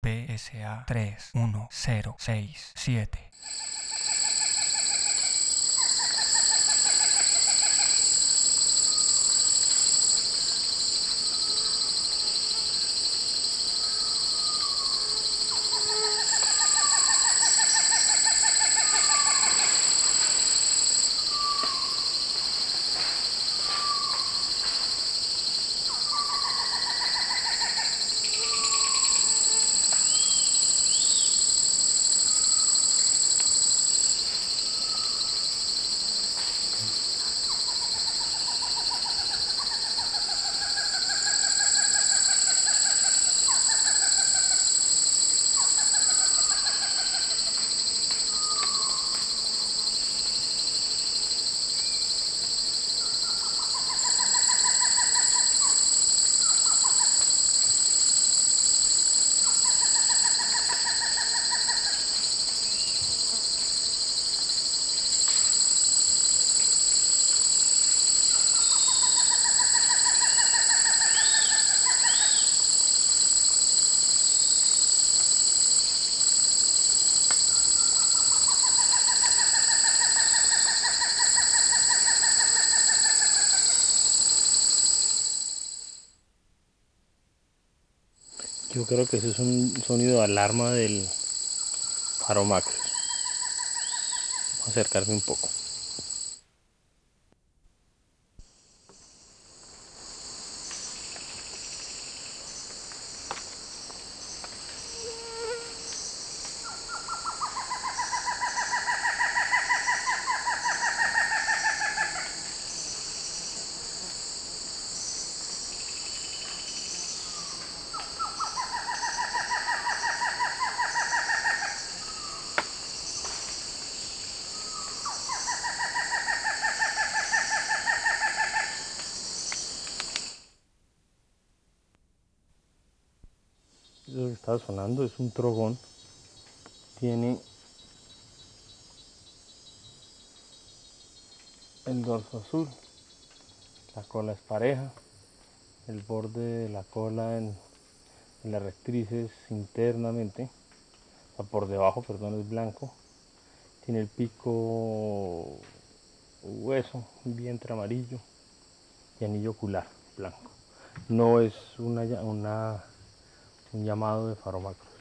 PSA 31067. Yo creo que ese es un sonido de alarma del faro macro. Voy a acercarme un poco. Lo que está sonando es un trogón. Tiene el dorso azul, la cola es pareja, el borde de la cola en las rectrices internamente, o por debajo, perdón, es blanco. Tiene el pico hueso, un vientre amarillo y anillo ocular blanco. No es un llamado de faro macro.